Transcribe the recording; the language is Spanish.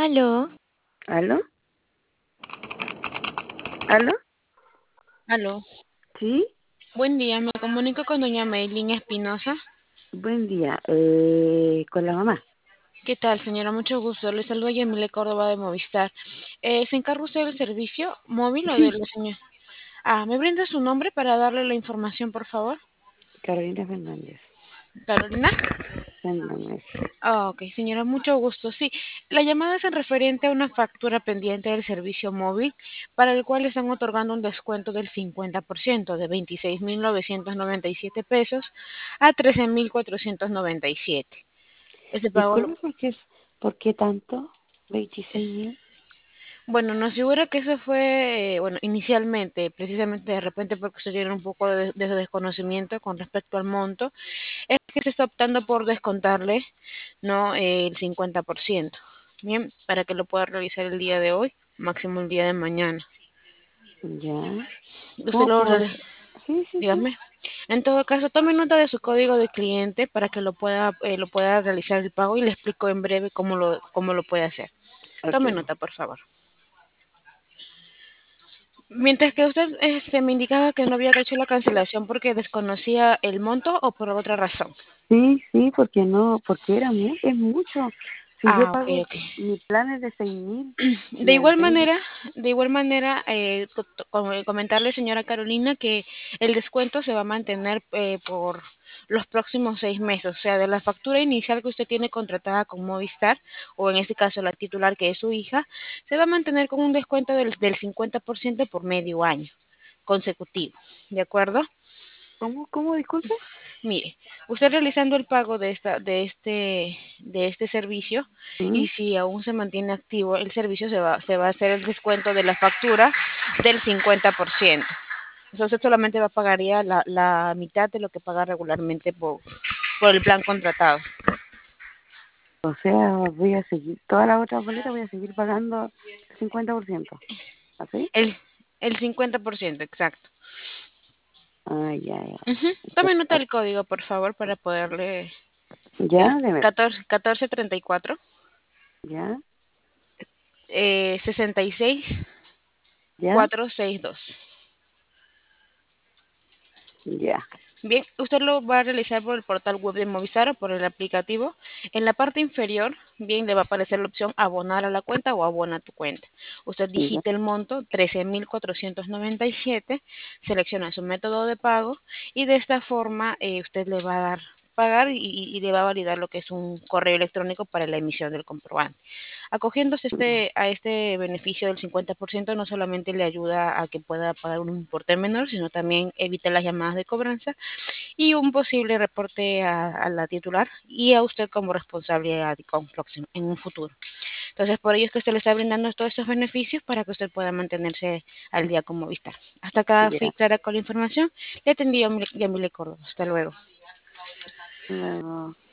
Aló, ¿Aló? ¿Aló? aló. Sí, Buen día, me comunico con doña Maylin Espinosa. buen día. Con la mamá. ¿Qué tal, señora? Mucho gusto. Le saluda Yamile Córdoba de Movistar. ¿Se encarga usted del servicio móvil o de Sí, la señora? ¿Me brinda su nombre para darle la información, por favor? Carolina Fernández. Carolina. Fernández. Ok, señora, mucho gusto. Sí, la llamada es en referente a una factura pendiente del servicio móvil para el cual le están otorgando un descuento del 50% de 26.997 pesos a 13.497. Ese pago, Disculpe, ¿por qué tanto? 26.000. bueno, nos figura que eso fue, bueno, inicialmente, precisamente de repente porque usted tiene un poco de desconocimiento con respecto al monto, es que se está optando por descontarle, ¿no? El 50%. Bien, para que lo pueda realizar el día de hoy, máximo el día de mañana. Ya. Usted ¿Cómo lo, puedo hacer? Sí, sí, sí. dígame. En todo caso, tome nota de su código de cliente para que lo pueda realizar el pago y le explico en breve cómo lo puede hacer. Ok. Tome nota, por favor. Mientras que usted me indicaba que no había hecho la cancelación porque desconocía el monto o por otra razón. Sí, sí, porque no, porque es mucho. Si yo Ok, pago, ok. mi plan es de 6.000 De y igual al mes, manera, de igual manera, comentarle, señora Carolina, que el descuento se va a mantener por los próximos 6 meses. O sea, de la factura inicial que usted tiene contratada con Movistar, o en este caso la titular que es su hija, se va a mantener con un descuento del 50% por medio año consecutivo. ¿De acuerdo? ¿cómo, disculpe? Mire, usted realizando el pago de este servicio ¿Mm? y si aún se mantiene activo el servicio se va a hacer el descuento de la factura del 50%. Entonces solamente pagaría la mitad de lo que paga regularmente por el plan contratado. O sea, voy a seguir, todas las otras boletas voy a seguir pagando el 50%. ¿Así? El, el 50%, exacto. Ah, ya, ya. Ujú. Ya, Tome nota del código, por favor, para poderle... Es ya, deme. 1434 Ya, 66 ya, 462. ya. Bien, usted lo va a realizar por el portal web de Movistar o por el aplicativo. En la parte inferior, bien, le va a aparecer la opción abonar a la cuenta o abona a tu cuenta. Usted Ya. digita el monto, 13.497, selecciona su método de pago y de esta forma usted le va a dar pagar y le va a validar lo que es un correo electrónico para la emisión del comprobante. Acogiéndose a este beneficio del 50%, no solamente le ayuda a que pueda pagar un importe menor, sino también evita las llamadas de cobranza y un posible reporte a la titular y a usted como responsable con próximo en un futuro. Entonces, por ello es que se le está brindando todos estos beneficios para que usted pueda mantenerse al día con Movistar. Hasta acá fui Ya. clara con la información. Le atendí Yamile Córdoba. Hasta luego. Luego.